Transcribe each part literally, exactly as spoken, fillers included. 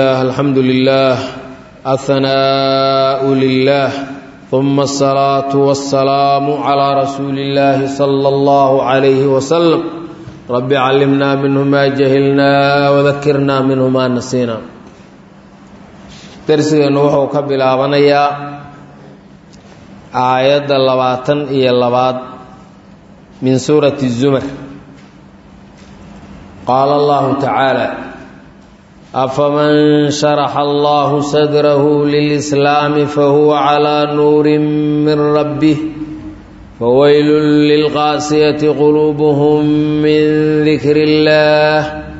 الحمد لله الثناء لله ثم الصلاة والسلام على رسول الله صلى الله عليه وسلم رب علمنا منه ما جهلنا وذكرنا منه ما نسينا درسنا وحو كبلابنيا آيات اللواتن إيا اللوات من سورة الزمر قال الله تعالى أفمن شرح الله صدره للإسلام فهو على نور من ربه فويل للقاسية قلوبهم من ذكر الله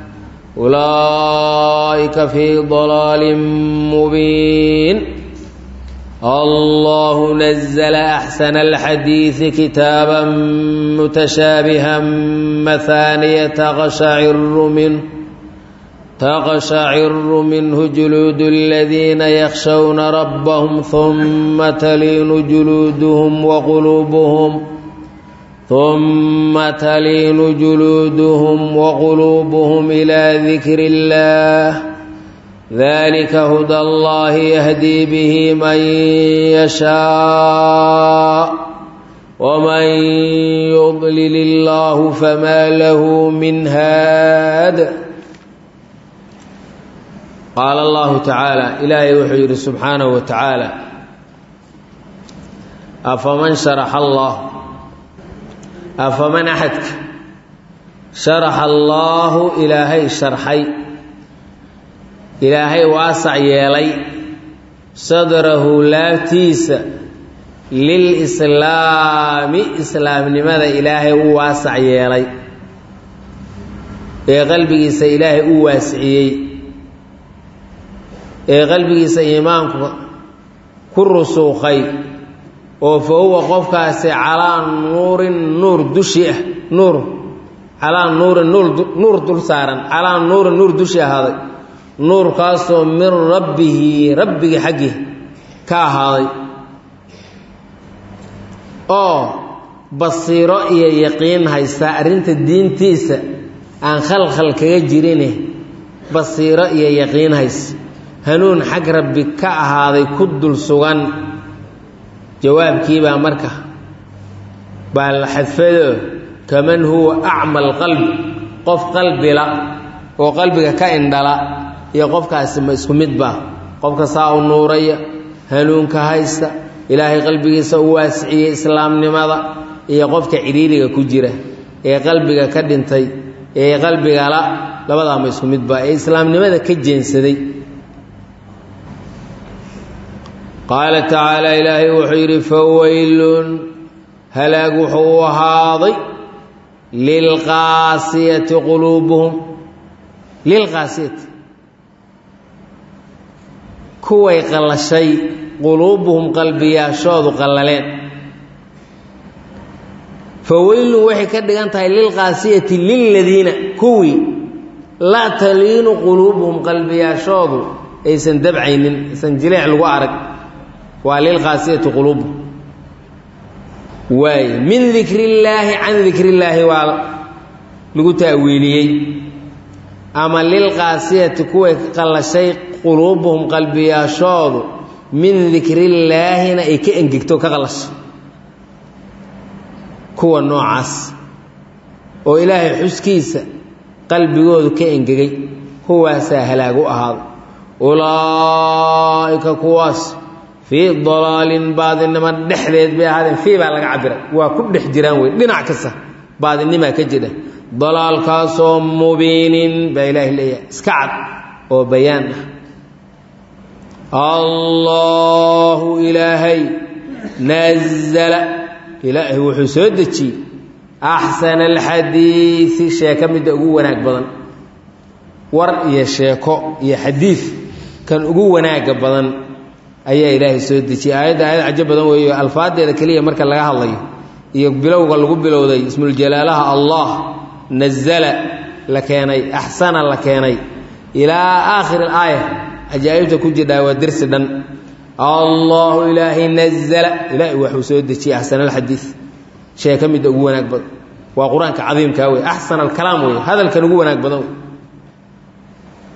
أولئك في ضلال مبين الله نزل أحسن الحديث كتابا متشابها مثانية تقشعر منه تقشعر منه جلود الذين يخشون ربهم ثم تلين جلودهم وقلوبهم ثم تلين جلودهم وقلوبهم إلى ذكر الله ذلك هدى الله يهدي به من يشاء ومن يضلل الله فما له من هاد قال الله تعالى إلهي وحير سبحانه وتعالى أفمن شرح الله أفمن أحدك شرح الله إلهي شرحي إلهي واسع يلي صدره لا تيس للإسلام إسلام لماذا إلهي واسع يلي يا قلبي سإلهي واسعي ee qalbigiisa iimaanku ku rusuuqay oo fahuwa qofkaasi calaa nuurin nuur dushi ah nuur calaa nuurin nuur dul saaran calaa nuurin nuur dushi ahaaday nuurkaasoo min rabbihi rabbigi xaggi ka ahaaday oo basiiro iyo yaqiin haysta arrinta diintiisa aan khalkhal kaga jirine basiiro iyo yaqiin haysta hanuun xag rabbi ka ahaaday ku dul sugan jawaabkiibaa marka baa la xadfado kaman huwa acma alqalbi qof qalbila oo qalbiga ka indhala iyo qofkaasi ma isku mid baa qofka saa u nuuraya hanuunka haysta ilaahay qalbigiisa u waasiciyey islaamnimada iyo qofka cidhiiriga ku jira ee qalbiga ka dhintay ee qalbiga la labadaa ma isku mid baa ee islaamnimada ka jeensaday qaala tacaala ilaahay wuxuu yidhi fawaylun halaag wuxuu ahaaday lilqaasiyati quluubuhum lilqaasiyati kuway qallashay quluubuhum qalbiyaashoodu qallaleen fawaylun waxay ka dhigan tahay lilqaasiyati liladiina kuwii laa taliinu quluubuhum qalbiyaashoodu aysan dabcaynin aysan jileec lagu arag waa lilqaasiyati quluubuhum waay min dikri illaahi can dikri illaahi waa lagu ta'wiiliyey ama lilqaasiyati kuway qallashay quluubuhum qalbiyaashoodu min dikriillaahina ay ka engegto ka qallashay kuwa noocaas oo ilaahay xuskiisa qalbigoodu ka engegay kuwaasaa halaag u ahaaday ulaa'ika kuwaas fii dalaalin baadinimo dhexdeed bay ahaadeen fii baa laga cabiray waa ku dhex jiraan wey dhinac kasta baadinimaa ka jira dalaalkaasoo mubiinin baa ilaahi leeyahay iska cad oo bayaan ah allahu ilaahay nazala ilaahay wuxuu soo dejiyey axsana alxadiisi sheeko midda ugu wanaag badan war iyo sheeko iyo xadiid kan ugu wanaaga badan ayaa ilaahay soo dejiyey aayadda aayad cajab badan weeyo alfaadeeda keliya marka laga hadlayo iyo bilowga lagu bilowday ismuljalaalaha allah nazala la keenay axsana la keenay ilaa aakhir alaaya ajaa'ibta ku jidhaa waa dersi dhan allahu ilaahay nazala ilaahay wuxuu soo dejiyey axsana alxadiid sheeko midda ugu wanaag badan waa qur-aanka cadiimkaa wey axsana alkalaam wey hadalkan ugu wanaag badan wey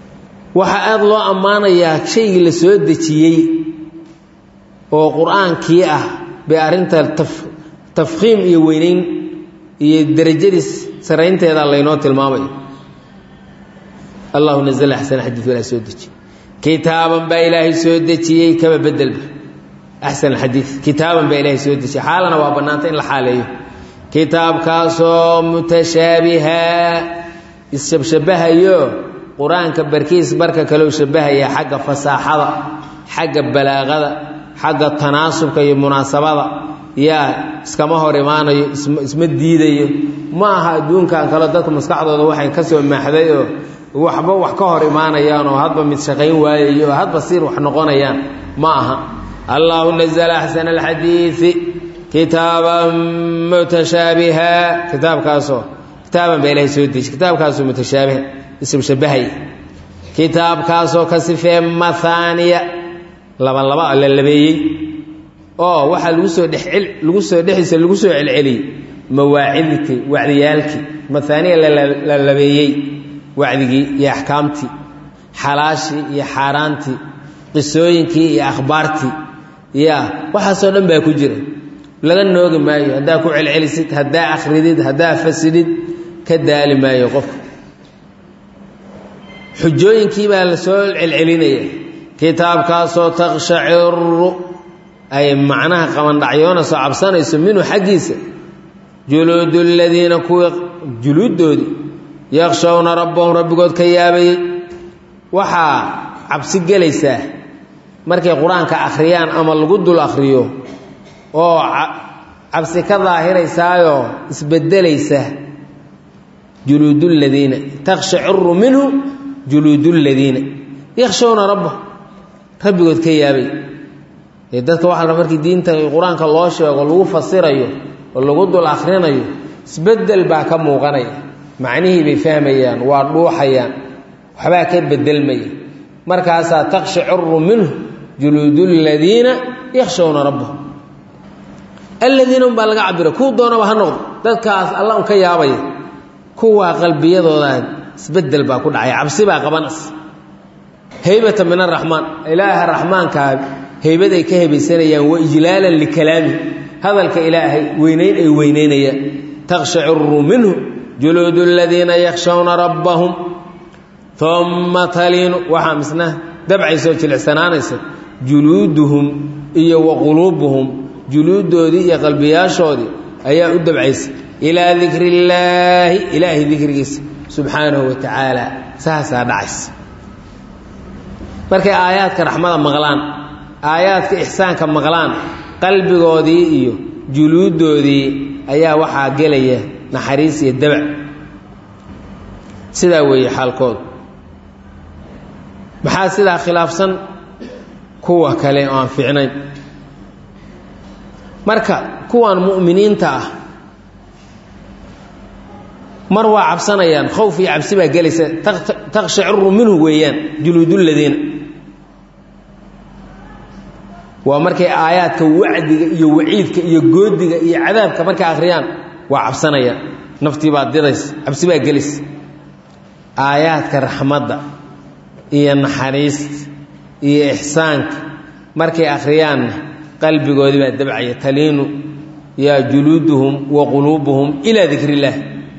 waxa aad loo ammaanayaa shaygii la soo dejiyey oo qur-aankii ah bay arrinta tafkhiim iyo weynayn iyo darajadiis saraynteeda laynoo tilmaamayo allahu nazala axsana xadiid walaa soo dejiye kitaaban baa ilaahay soo dejiyey kaba bedelba axsan xadiid kitaaban baa ilaahay soo dejiyey xaalana waa bannaanta in la xaaleeyo kitaabkaasoo mutashaabiha isshabshabahayo qur-aanka barkiis barka kaleu shabahaya xagga fasaaxada xagga balaaqada xagga tanaasubka iyo munaasabada yaa iskama hor imaanayo isma diidayo ma aha adduunkan kale dadka maskaxdooda waxay ka soo maaxday oo waxba wax ka hor imaanayaan oo hadba mid shaqayn waayayo oo hadba siir wax noqonayaan ma aha allahu nazala axsana alxadiidi kitaaban mutashaabiha kitaabkaasoo kitaaban baa ilaahay soo deji kitaabkaasoo mutashaabiha ism shabahay kitaabkaasoo ka sifee mahaaniya laba laba la labeeyey oo waxaa lagu soo dhex lagu soo dhexdiisa lagu soo celceliyey mawaacidkii wacdiyaalkii mahaaniya la labeeyey wacdigii iyo axkaamtii xalaashii iyo xaaraantii qisooyinkii iyo akhbaartii ya waxaasoo dhan baa ku jira laga noogi maayo haddaa ku celcelisid haddaa akhridid haddaa fasidid ka daali maayo qofka xujooyinkii baa la soo celcelinaya kitaabkaasoo takshaciru ay macnaha qabandhacyoona soo cabsanayso minhu xaggiisa juluudu ladiina kuwii juluuddoodii yakshawna rabbahum rabbigood ka yaabayey waxaa cabsi gelaysaa markay qur-aanka akhriyaan ama lagu dul akhriyo oo cabsi ka daahiraysaayoo isbedelaysa juluuduladiina takshaciru minhu juluuduladiina yakshawna rabbahum rabbigood ka yaabay ee dadka waxaa la markii diinta qur-aanka loo sheego lagu fasirayo oo lagu dul akhrinayo isbedel baa ka muuqanaya macnihii bay fahmayaan waa dhuuxayaan waxbaa ka bedelmaya markaasaa takshaciru minhu juluuduladiina yakshawna rabbahum aladiina unbaa laga cabira kuwa doonaba ha noqdo dadkaas alla un ka yaabaya kuwaa qalbiyadooda isbedel baa ku dhacay cabsi baa qabanas haybata min araxmaan ilaaha raxmaankaa haybad ay ka hebaysanayaan wa ijlaalan likalaami hadalka ilaahay weynayn ay weynaynayaan takshaciru minhu juluudu ladiina yakshawna rabbahum uma taliinu waxaa misna dabcaysoo jilicsanaanaysa juluuduhum iyo wa quluubuhum juluuddoodii iyo qalbiyaashoodii ayaa u dabcaysa ilaa dikri illaahi ilaahay dikrigiisa subxaanahu wa tacaala saasaa dhacaysa markay aayaadka raxmada maqlaan aayaadka ixsaanka maqlaan qalbigoodii iyo juluuddoodii ayaa waxaa gelaya naxariis iyo dabac sidaa weeye xaalkooda maxaa sidaa khilaafsan kuwa kale oo aan fiicnayn marka kuwan mu'miniinta ah mar waa cabsanayaan khowf iyo cabsi baa gelaysa takshaciru minhu weeyaan juluuduladiina waa markay aayaadka wacdiga iyo waciidka iyo goodiga iyo cadaabka markay akhriyaan waa cabsanayaan naftii baa didaysa cabsi baa gelaysa aayaadka raxmadda iyo naxariista iyo ixsaanka markay akhriyaanna qalbigoodii baa dabcaya taliinu yaa juluuduhum wa quluubuhum ilaa dikri illaah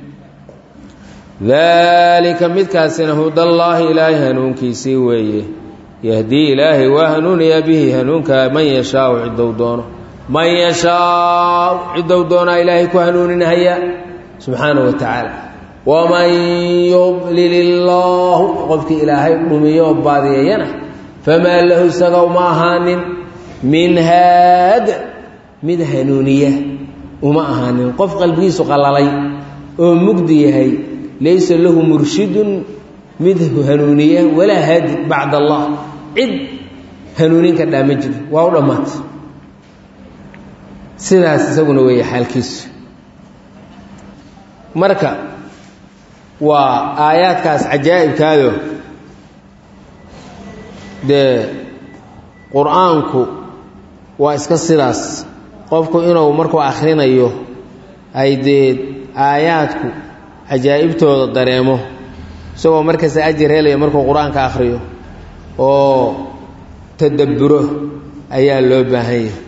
daalika midkaasina hudallaahi ilaahay hanuunkiisii weeye yahdii ilaahay waa hanuuniyaa bihi hanuunkaa man yashaau ciddou doono man yashaau ciddou doonaa ilaahay ku hanuuninhayaa subxaanahu wa tacaala waman yudlil illaahu qofkii ilaahay dhumiyo oo baadiyeeyana famaa lahu isaga uma ahaanin min haad mid hanuuniya uma ahaanin qof qalbigiisu qalalay oo mugdi yahay laysa lahu murshidun mid hanuuniya walaa haadi bacd allah cid hanuuninka dhaama jiro waa u dhammaatay sidaas isaguna weeye xaalkiisu marka waa aayaadkaas cajaa'ibkaado dee qur-aanku waa iska sidaas qofku inuu markuu akhrinayo ay dee aayaadku cajaa'ibtooda dareemo isagoo markaas ajir helaya markuu qur-aanka akhriyo oo tadabburo ayaa loo baahan yahay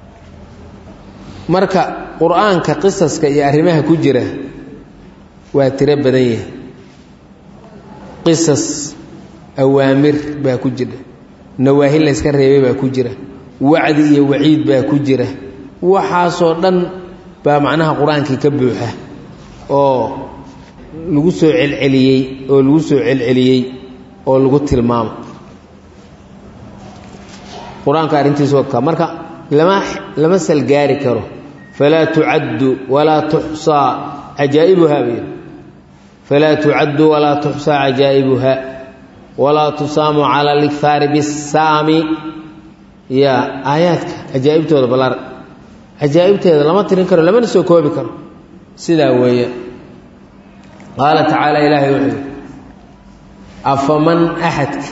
marka qur-aanka qisaska iyo arrimaha ku jira waa tiro badan yahay qisas awaamir baa ku jira nawaahi la iska reebay baa ku jira wacdi iyo waciid baa ku jira waxaasoo dhan baa macnaha qur-aankii ka buuxa oo lagu soo celceliyey oo lagu soo celceliyey oo lagu tilmaamo qur-aanka arrintiisu waa marka lama lama salgaari karo falaa tucaddu walaa tuxsaa cajaa'ibuhaa bay falaa tucaddu walaa tuxsaa cajaa'ibuhaa walaa tusaamu cala alikhaari bisaami ya aayaadka cajaa'ibtooda balar cajaa'ibteeda lama tirin karo lamana soo koobi karo sidaa weeye qaala tacaala ilaahay wuxuu yidhi afaman axadka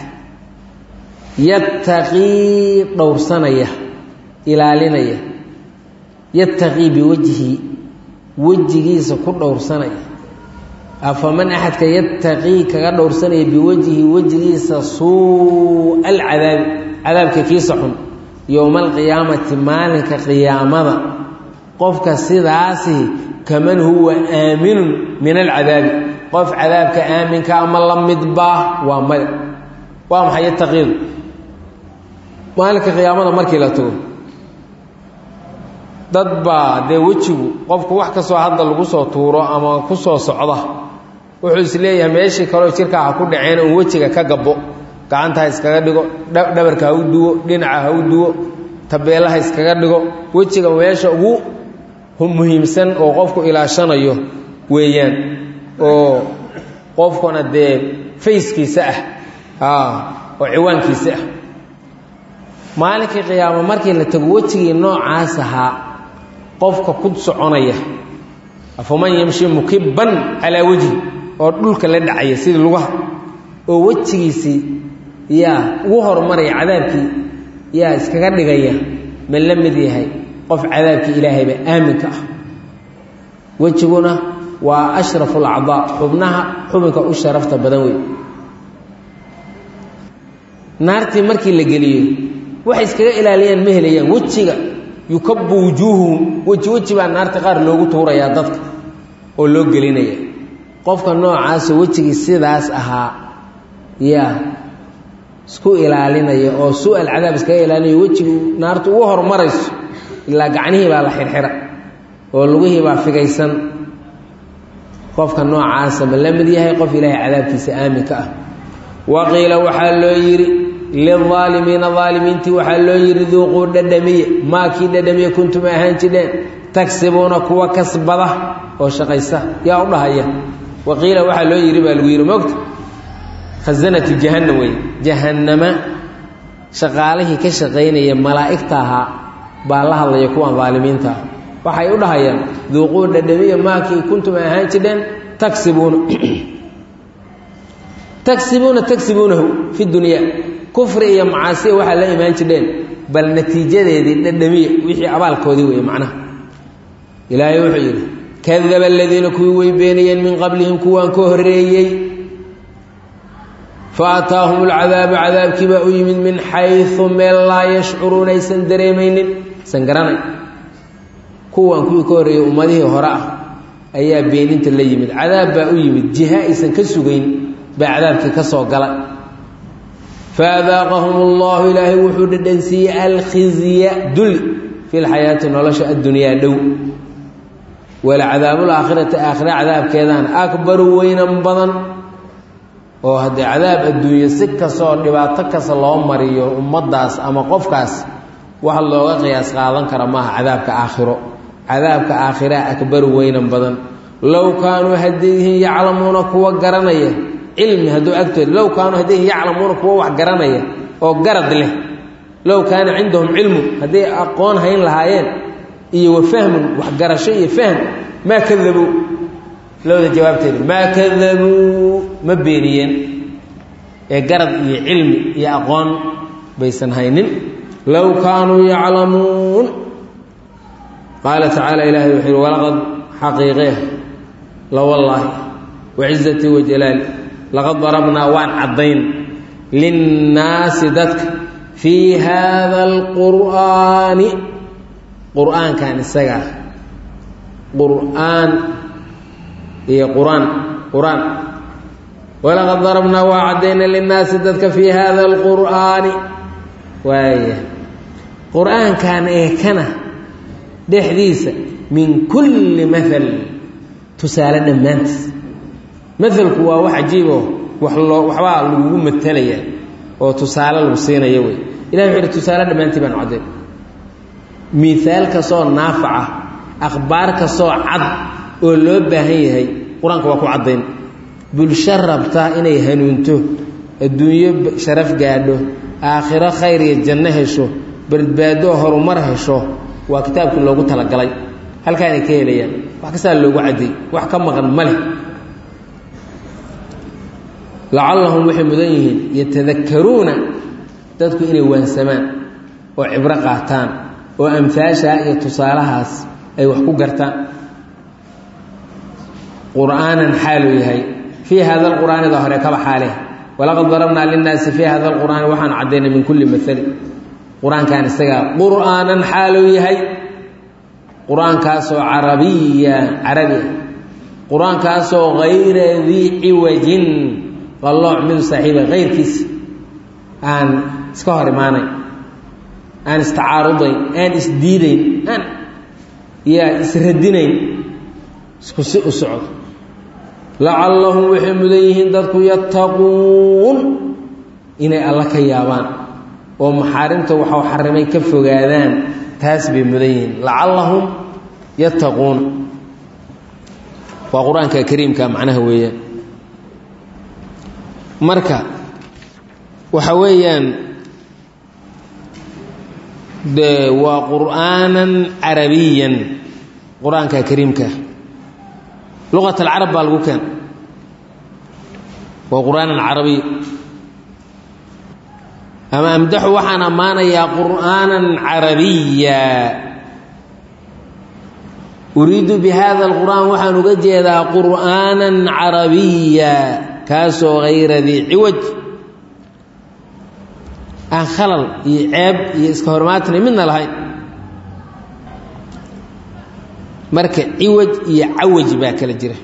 yattaqii dhowrsanaya ilaalinaya yattaqii biwajhi wejigiisa ku dhowrsanaya afaman axadka yattaqii kaga dhowrsanaya biwajhi wejigiisa suu'a alcadaabi cadaabka kiisa xun yowma alqiyaamati maalinka qiyaamada qofka sidaasi kaman huwa aaminun min alcadaabi qof cadaabka aaminka ama la midba waa maya waa maxay yattaqiidu maalinka qiyaamada markii la tago dad baa dee wejigu qofku wax kastoo hadda lagu soo tuuro ama ku soo socda wuxuu is leeyahay meeshii kaleo jirka ha ku dhaceen uun wejiga ka gabbo gacanta ha iskaga dhigo dhabarka ha u duwo dhinaca ha u duwo tabeella ha iskaga dhigo wejiga meesha ugu muhiimsan oo qofku ilaashanayo weeyaan oo qofkuna dee fayskiisa ah oo ciwaankiisa ah maalinkii qiyaamo markii la tago wejigii noocaas ahaa qofka ku soconaya afaman yamshi mukibban calaa wejhi oo dhulka la dhacaya sidii lugaha oo wejigiisii yaa ugu horumaraya cadaabkii yaa iskaga dhigaya ma la mid yahay qof cadaabkii ilaahayba aaminka ah wejiguna waa ashrafu alacdaa xubnaha xubinka u sharafta badan wey naartii markii la geliyey waxay iskaga ilaaliyaan ma helayaan wejiga yukabu wujuuhuhum weji weji baa naarta qaar loogu tuurayaa dadka oo loo gelinaya qofka noocaasa wejigii sidaas ahaa yaa isku ilaalinaya oo su-al cadaab iskaga ilaalinaya wejigii naartu ugu horumarayso ilaa gacnihii baa la xirxira oo lugihii baa figaysan qofka noocaasa ma la mid yahay qof ilaahay cadaabkiisa aaminka ah waqiila waxaa loo yidhi lilaalimiina aalimiintii waxaa loo yidhi duuquu dhadhamiye maakii dhadhamiye kuntum ahaan jidheen tagsibuuna kuwa kasbada oo shaqaysa yaa u dhahaya waqiila waxaa loo yidhi baa lagu yidhi mogta khasanatu jahannam wey jahannama shaqaalihii ka shaqaynaya malaa'igta ahaa baa la hadlaya kuwan aalimiinta ah waxay u dhahayaan duuquu dhadhamiye maakii kuntum ahaan jidheen tagsibuuna tagsibuuna tagsibuunahu fi dunyaa kufri iyo macaasiya waxaa la imaan jidheen bal natiijadeedii dhadhamiya wixii abaalkoodii weeye macnaha ilaahay wuxuu yidhi kadaba aladiina kuwii way beenayeen min qablihim kuwaan ka horreeyey fa ataahum alcadaabu cadaabkii baa u yimid min xaysu meel laa yashcuruun aysan dareemaynin aysan garanay kuwaan kuwii ka horreeyey ummadihii hore ah ayaa beeninta la yimid cadaab baa u yimid jiha aysan ka sugayn baa cadaabkii ka soo gala faadaaqahum allahu ilaahay wuxuu dhadhansiiyey alkhizya dulli fi lxayaati nolosha addunyaa dhow walcadaabulaakhirati aakhira cadaabkeedaan akbaru weynan badan oo haddee cadaab adduunye si kastoo dhibaato kasta loo mariyo ummaddaas ama qofkaas wax looga qiyaas qaadan kara maaha cadaabka aakhiro cadaabka aakhira akbaru weynan badan low kaanuu hadday yihiin yaclamuuna kuwa garanaya cilmi hadduu agtooda low kaanuu hadday yihiin yaclamuuna kuwa wax garanaya oo garad leh low kaana cindahum cilmu hadday aqoon hayn lahaayeen iyo wafahmun waxgarasho iyo fahm maa kadabuu lowda jawaabteeda maa kadabuu ma beeniyeen ee garad iyo cilmi iyo aqoon baysan haynin low kaanuu yaclamuun qaala tacaala ilaahay wuxuu yihi walaqad xaqiiqee la wallaahi wacizatii wajalaali laqad darabnaa waan caddayn linnaasi dadka fii haada alqur'aani qur'aankan isaga qur'aan iyo quraan quraan walaqad darabnaa waa caddayna linnaasi dadka fii haada alqur'aani waaya qur'aankan ee kana dhexdiisa min kulli maal tusaale dhammaantiis maalku waa wax cajiiboo wax loo waxbaa lagugu matalaya oo tusaale lagu siinaya wey ilahi wuxuu yihi tusaale dhammaantii baan cadday miaal kastoo naafaca akhbaar kastoo cad oo loo baahan yahay qur-aanka waa ku caddayn bulsho rabta inay hanuunto adduunyo sharaf gaadho aakhiro khayr iyo janno hesho badbaado horumar hesho waa kitaabkii loogu talagalay halkaanay ka helayaan wax kastaa loogu cadday wax ka maqan ma leh lacallahum waxay mudan yihiin yatadakkaruuna dadku inay waansamaan oo cibro qaataan oo amhaashaa iyo tusaalahaas ay wax ku gartaan qur'aanan xaaluu yahay fii hada alqur'aanida hore kaba xaaleh walaqad darabnaa linnaasi fii hada alqur'aani waxaan caddaynay min kulli maali qur-aankan isagaa qur'aanan xaaluu yahay qur-aankaasoo carabiya carabi ah qur-aankaasoo hayra dii ciwajin qallooc midu saaxiiba hayrkiisa aan iska hor imaanayn aan istacaarudayn aan isdiidayn aan yaa isradinayn isku si u socdo lacallahum waxay mudan yihiin dadku yattaquun inay alla ka yaabaan oo maxaarimta waxau xarimay ka fogaadaan taas bay mudan yihiin lacallahum yattaquun waa qur-aanka kariimka macnaha weeyaan marka waxa weeyaan de waa qur'aanan carabiyan qur-aanka kariimka luqat alcarab baa lagu keen waa qur'aanan carabiy ama amdaxu waxaan ammaanayaa qur'aanan carabiya uriidu bi hada alqur'aan waxaan uga jeedaa qur'aanan carabiya kaasoo hayra dii ciwaj aan khalal iyo ceeb iyo iska hormaatnay midna lahayn marka ciwaj iyo cawaj baa kala jira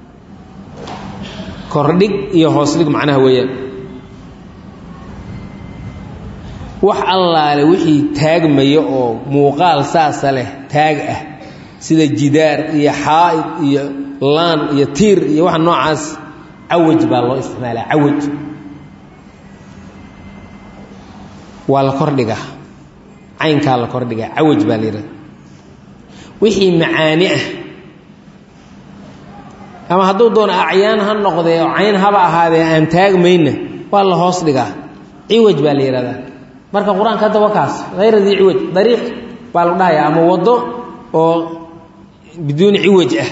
kordhig iyo hoosdhig macnaha weeyaan wax allaale wixii taagmaya oo muuqaal saasa leh taag ah sida jidaar iyo xaa'id iyo laan iyo tiir iyo waxa noocaas cawaj baa loo isticmaalaa cawaj waa la kordhigaa caynkaa la kordhigaa cawaj baa la yidhaha wixii macaani ah ama hadduu doono acyaan ha noqdee oo cayn haba ahaadee aan taagmayna waa la hoos dhigaa ciwaj baa la yidhahdaa marka qur-aanka hadda waa kaas hayra dii ciwaj dariiq baa lagu dhahayaa ama waddo oo biduuni ciwaj ah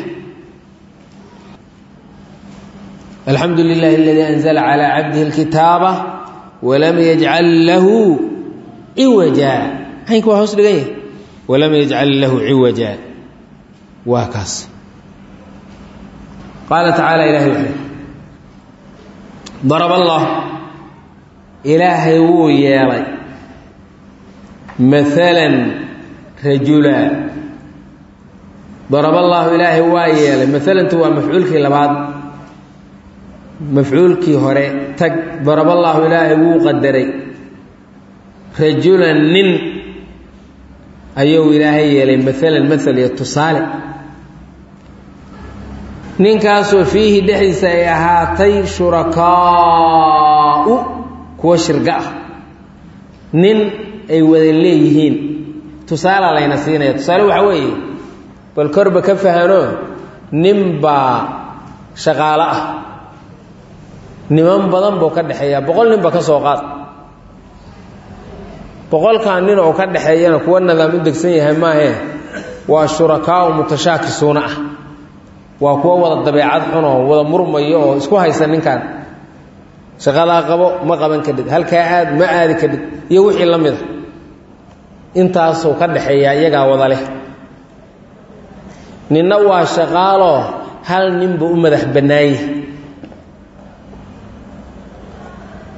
alxamdu lilahi aladii anzala calaa cabdihi alkitaaba walam yajcal lahu ciwaja caynka waa hoos dhigan yahay walam yajcal lahu ciwaja waa kaas qaala tacaala ilahay wuxuu daraba allah ilaahay wuu yeelay maalan rajula daraba allahu ilaahay waa yeelay maalantu waa mafcuulkii labaad mafcuulkii hore tag daraba allahu ilaahay wuu qadaray rajulan nin ayuu ilaahay yeelay maalan maal iyo tusaale ninkaasoo fiihi dhexdiisa ay ahaatay shurakaa'u kuwa shirga ah nin ay wada leeyihiin tusaala layna siinaya tusaale waxaa weeye bal korba ka fahano nin baa shaqaalo ah niman badan buu ka dhexeeyaa boqol nin ba ka soo qaad boqolkan nin oo ka dhexeeyana kuwa nidaam u degsan yahay maahee waa shurakaa'u mutashaakisuuna ah waa kuwa wada dabeecad xun oo wada murmayo oo isku haysa ninkan shaqadaa qabo ma qaban kadhid halkaa aad ma aadi kadhid iyo wixii la mid a intaasuu ka dhexeeyaa iyagaa wada leh ninna waa shaqaaloo hal ninba u madax bannaanye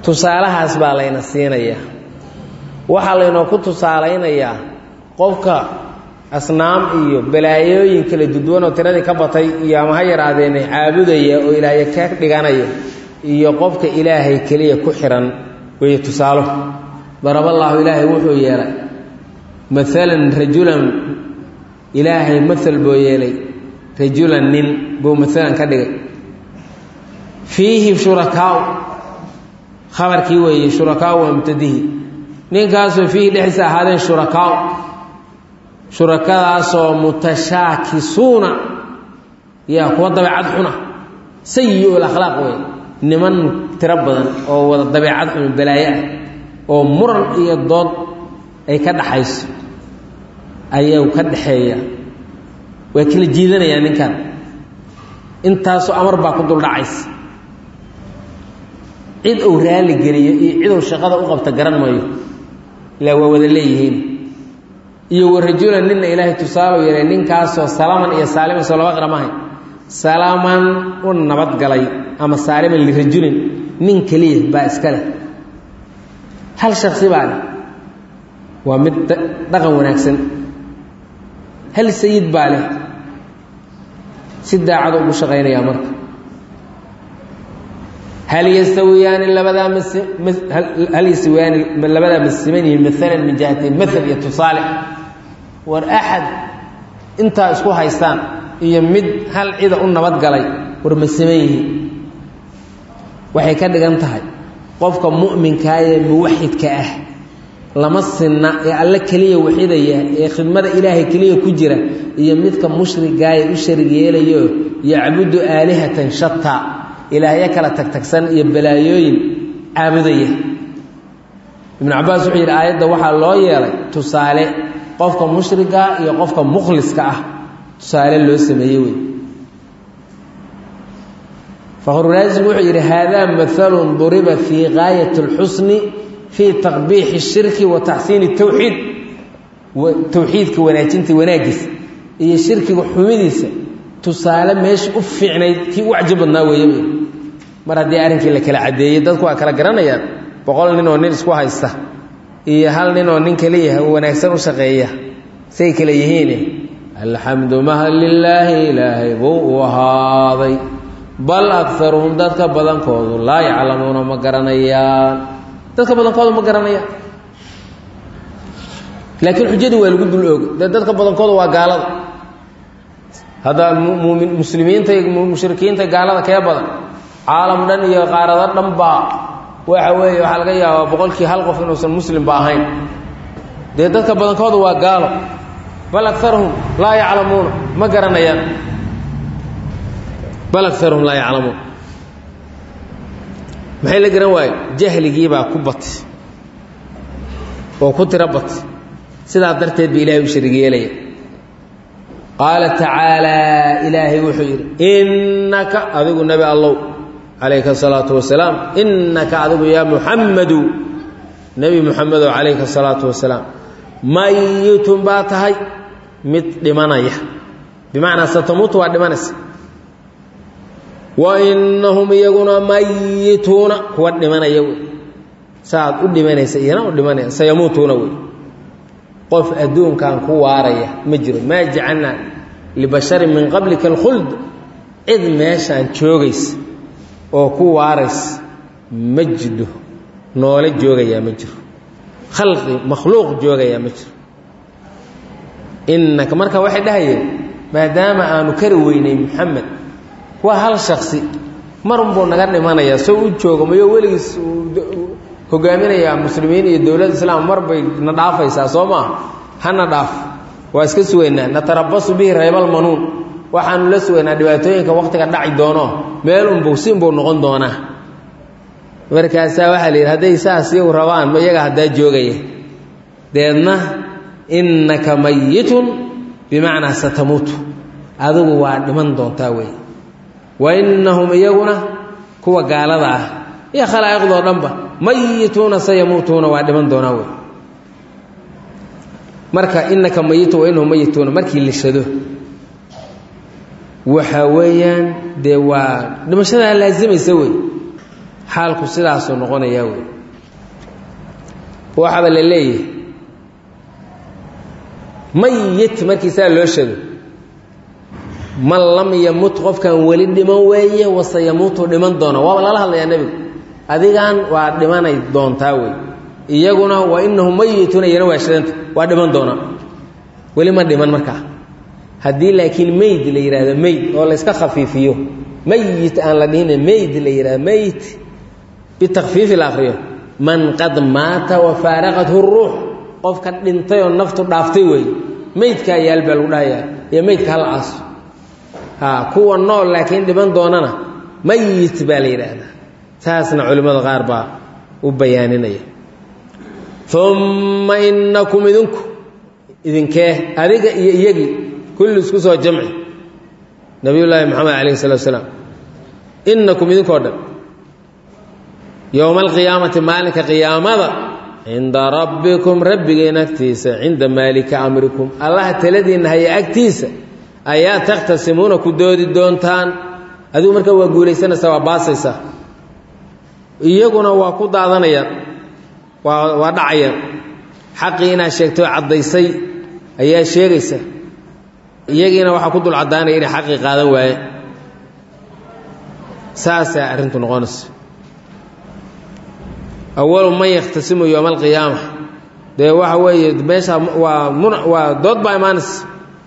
tusaalahaas baa layna siinayaa waxaa laynoo ku tusaalaynayaa qofka asnaam iyo balaayooyin kala duwan oo tiradii ka batay iyo ama ha yaraadeen caabudaya oo ilaahay ka dhiganaya iyo qofka ilaahay kaliya ku xiran way tusaalo daraballahu ilaahay wuxuu yeelay مثلا رجلا إلهي مثل بويلي رجلا نين بو مثلا كدغ فيه شركاء خبر كي وي شركاء ومتديه نين كاسو فيه لحس هذين شركاء شركاء سو متشاكسون يا قوه طبيعه حنا سيء الاخلاق وي نمن تربدن او ودا طبيعه حنا بلايا او مرن iyo dood ay ka dhaxayso ayuu ka dhaxeeya way kala jiidanayaan ninkan intaas amar baa ku dul dhacays cid uu raali geliyo iyo cid uu shaqada u qabta garan maayo la wada leeyihiin iyo warajulan ninna ilaahay tusaalo yeelay ninkaas oo salaaman iyo saaliman soo laba qaramahay salaaman oo nabad galay ama saaliman li rajulin nin kaliya baa iska leh hal shakhsi baa waa mid dhaqan wanaagsan hal sayid baa leh si daacad ugu shaqeynaya marka hal yastawiyaan labada hal yastawiyaan labada muslimin مثلا من جهه المثل يتصالح war ahad inta isku haystaan iyo mid hal cida u nabad galay war muslimin waxay ka dhigan tahay qofka mu'minka ah ee muwahhidka ah lama sinna ee alla kaliya waxidaya ee khidmada ilaahay kaliya ku jira iyo midka mushriga ay u sharigeelayo yaabudu aalihatan shatta ilaahay kala tagtagsan iyo balaayooyin caabudaya ibn Abbas wuxuu yiri aayada waxa loo yeelay tusaale qofka mushriga iyo qofka mukhliska ah tusaale loo sameeyay فهو رازق wuxuu yiri hada mathalun duriba fi ghayat al-husn في تقبيح الشرك وتحسين التوحيد والتوحيد كوناجنتي وناجس iyo shirkiga xumidiisa tusaale meesh u fiicnayd ki u cajabnaa weeyay mar hadii arinkii la kala cadeeyay dadku waa kala garanayaan boqol nin oo nin isku haysta iyo hal nin oo nin kaliya wanaagsan u shaqeeya say kala yihiin alhamdu lillahi ilaahi buu wahaaday bal aktharuhum dadka badankoodu la yaclamuuna ma garanayaan dadka badankoodu ma garanayaan laakiin xujadu waa lagu dul oog dadka badankoodu waa gaalada hada muumin muslimiinta iyo mushrikiinta gaalada ka badan caalam dhan iyo qaarada dhan ba waxa weeye waxa laga yaabaa boqolkii hal qof inuu san muslim ba ahayn de dadka badankoodu waa gaalo bal aktharuhum la ya'lamuuna ma garanayaan bal aktharuhum la ya'lamuuna maxay la garan waay jahligii baa ku bat oo ku tirabat sida darteed bi ilaahay u sharigeelay qaala ta'ala ilaahi wuxuu yiri innaka adigu nabi allah alayka salatu wassalam innaka adigu ya muhammadu nabi muhammad alayka salatu wassalam mayyitun baatahay mid dhimanaya bimaana satamutu wa dhimanaysa وإنهم يغنا ميتون هو دمانيا ساعد u dhimanaysa iyana u dhimanaya sayamutuna way qof aduun kan ku waaraya ma jiro ma jacana li bashar min qablika al khuld id meeshan joogays oo ku waarays majdu noole joogaya ma jiro khalqi makhluuq joogaya ma jiro innaka marka waxay dhahayeen maadaama aanu kari weynay muhammad waa hal shakhsi marun buu naga dhimanaya soo u joogo mayo weligiis hogaaminaya muslimiin iyo dawladda islaam marbay na dhaafaysaa Sooma hana dhaaf waa iska suweynaa natarabasu bihi raybal manuun waxaanu la suweynaa dhibaatooyinka waqtiga dhaci doono meel un bogsin buu noqon doona markaas waxa la yiraahday saas iyo rabaan ma iyaga hadaa joogaya deedna innaka mayyitun bimaana satamutu adigu waa dhiman doontaa way wa innahum iyaguna kuwa gaalada ah ya khalaa'iqdo dhanba mayyituna sayamutuna waa dhiman doona way marka innaka mayyitu wa innahum mayyituna markii la shado waxa weeyaan de waa dhimashada laazimaysa way xaalku sidaas oo noqonaya way waxa la leeyahay mayyit markiisa loo sheego man lam yamut qofkan wali dhiman weeye wasayamutu dhiman doona waa la hadlayaa nabiga adigan waa dhimanay doontaa way iyaguna waa innahum mayyituna yana waa shiranta waa dhiman doona wali ma dhiman markaa haddii laakiin mayd la yiraahdo mayd oo la iska khafiifiyo mayyit aan la dhihin mayd la yiraahdo mayd bitakfiif la akhriyo man qad maata wa faraqathu ar-ruh qofka dhintay oo naftu dhaaftay way maydka yaal baa lagu dhahayaa iyo maydka hal as ha kuwa nool laakiin dhiman doonana mayyit baa la yiraahdaa taasna culimada qaar baa u bayaaninaya thumma innakum idinku idinkee adiga iyo iyagi kullu isku soo jamci nabiyullaahi maxamed alayhi salaatu wasalaam innakum idinkoo dhan yowma alqiyaamati maalinka qiyaamada cinda rabbikum rabbigeena agtiisa cinda maalika amrikum allah taladiinna haya agtiisa ayaa takhtasimuuna ku doodi doontaan adigu marka waa guulaysanaysaa waa baasaysaa iyaguna waa ku daadanayaan waa waa dhacayaan xaqii inaad sheegto caddaysay ayaa sheegaysa iyagiina waxaa ku dul caddaanaya inay xaqii qaadan waaye saasaa arrintu noqonaysa awalu man yakhtasimu yowma alqiyaama dee waxa weeye meesha waa mun waa dood baa imaanaysa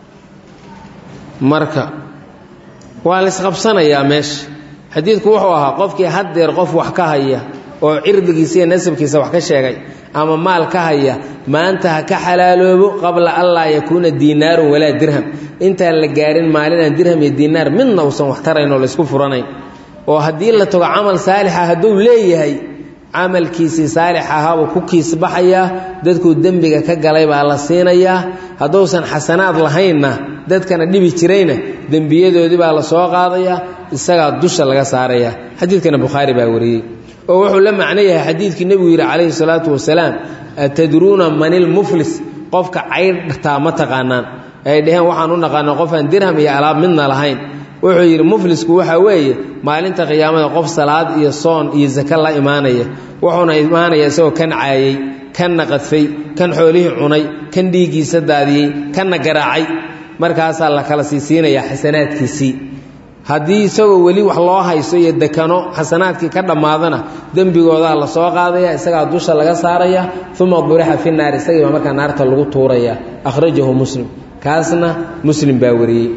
marka waa la isqabsanayaa meesha xadiidku wuxuu ahaa qofkii haddeer qof wax ka haya oo cirdigiisa iyo nasabkiisa wax ka sheegay ama maal ka haya maanta ha ka xalaaloobo qabla allaa yakuuna diinaarun walaa dirham intaan la gaarin maalinaan dirham iyo diinaar midna uusan wax tarayn oo laysku furanayn oo haddii la tago camal saalixa hadduu leeyahay camalkiisii saalix ahaabuu ku kiisbaxayaa dadkuu dembiga ka galay baa la siinayaa hadduusan xasanaad lahaynna dadkana dhibi jirayna dembiyadoodii baa la soo qaadayaa isagaa dusha laga saarayaa xadiidkana bukhaari baa wariyey oo wuxuu la macno yahay xadiidkii nebigu yidhi calayhi salaatu wasalaam atadruuna manilmuflis qofka caydhtaa ma taqaanaan ay dhaheen waxaan u naqaanaa qofaan dirham iyo alaab midna lahayn wuxuu yidhi muflisku waxaa weeye maalinta qiyaamada qof salaad iyo soon iyo sake la imaanaya wuxuuna imaanaya isagoo kan caayey kanna qadfay kan xoolihii cunay kan dhiiggiisa daadiyey kanna garaacay markaasaa la kala siisiinayaa xasanaadkiisii haddii isagoo weli wax loo hayso iyo dekano xasanaadkii ka dhammaadana dembigoodaa la soo qaadaya isagaa dusha laga saaraya uma durixa fi naar isagii baa markaa naarta lagu tuuraya akhrajahu muslim kaasna muslim baa wariyey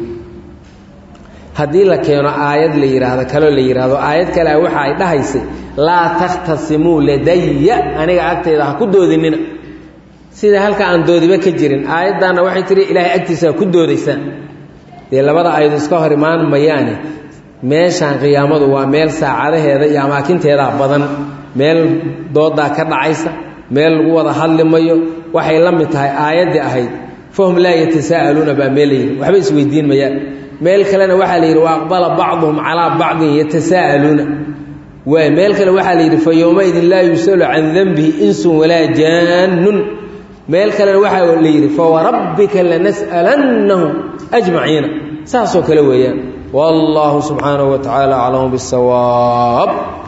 haddii la keeno aayad la yidhaahdo kaloo la yidhaahdo aayad kale waxa ay dhahaysay laa takhtasimuu ladaya aniga agtayda ha ku doodinina sida halka aan doodiba ka jirin aayaddaana waxay tiri ilaahay agtiisa ku doodaysaan dee labada aayad iska hor imaan mayaane meeshaan qiyaamadu waa meel saacadaheeda iyo amaakinteeda badan meel doodaa ka dhacaysa meel lagu wada hadli mayo waxay la mid tahay aayaddii ahayd fahum laa yatasaa'aluuna baa meel layidhi waxba isweydiin mayaan meel kalena waxaa la yidhi wa aqbala bacduhum calaa bacdin yatasaa'aluuna waay meel kale waxaa la yidhi fa yowmaidin laa yusalu can denbihi insun walaa jaannun meel kalena waxaa la yidhi fawarabbika lanas'alannahum ajmaciina saasoo kale weeyaan wallaahu subxaanahu wa tacaala aclamu bisawaab